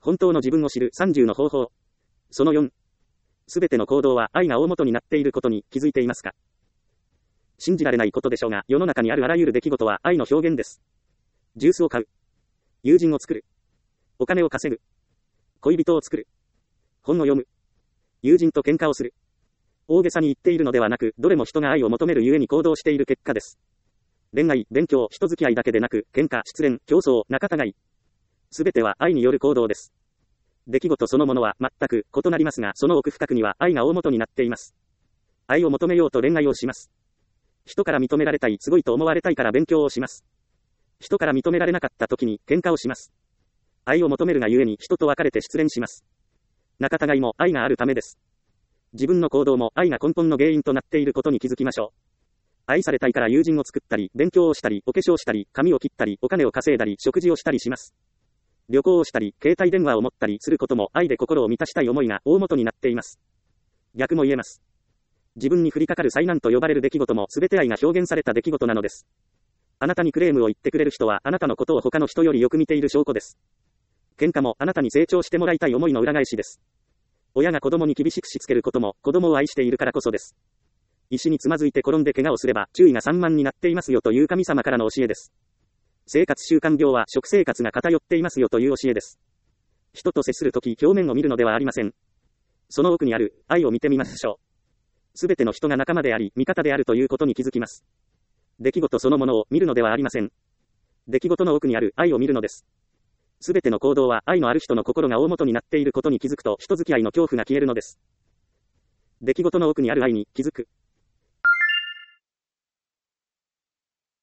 本当の自分を知る30の方法。その4。すべての行動は愛が大元になっていることに気づいていますか？信じられないことでしょうが、世の中にあるあらゆる出来事は愛の表現です。ジュースを買う。友人を作る。お金を稼ぐ。恋人を作る。本を読む。友人と喧嘩をする。大げさに言っているのではなく、どれも人が愛を求めるゆえに行動している結果です。恋愛、勉強、人付き合いだけでなく、喧嘩、失恋、競争、仲違い。すべては愛による行動です。出来事そのものは全く異なりますが、その奥深くには愛が大元になっています。愛を求めようと恋愛をします。人から認められたい、すごいと思われたいから勉強をします。人から認められなかった時に喧嘩をします。愛を求めるがゆえに人と別れて失恋します。仲違いも愛があるためです。自分の行動も愛が根本の原因となっていることに気づきましょう。愛されたいから友人を作ったり、勉強をしたり、お化粧したり、髪を切ったり、お金を稼いだり、食事をしたりします。旅行をしたり、携帯電話を持ったりすることも愛で心を満たしたい思いが大元になっています。逆も言えます。自分に降りかかる災難と呼ばれる出来事も全て愛が表現された出来事なのです。あなたにクレームを言ってくれる人はあなたのことを他の人よりよく見ている証拠です。喧嘩もあなたに成長してもらいたい思いの裏返しです。親が子供に厳しくしつけることも子供を愛しているからこそです。石につまずいて転んで怪我をすれば注意が散漫になっていますよという神様からの教えです。生活習慣病は食生活が偏っていますよという教えです。人と接するとき表面を見るのではありません。その奥にある愛を見てみましょう。すべての人が仲間であり味方であるということに気づきます。出来事そのものを見るのではありません。出来事の奥にある愛を見るのです。すべての行動は愛のある人の心が大元になっていることに気づくと人付き合いの恐怖が消えるのです。出来事の奥にある愛に気づく。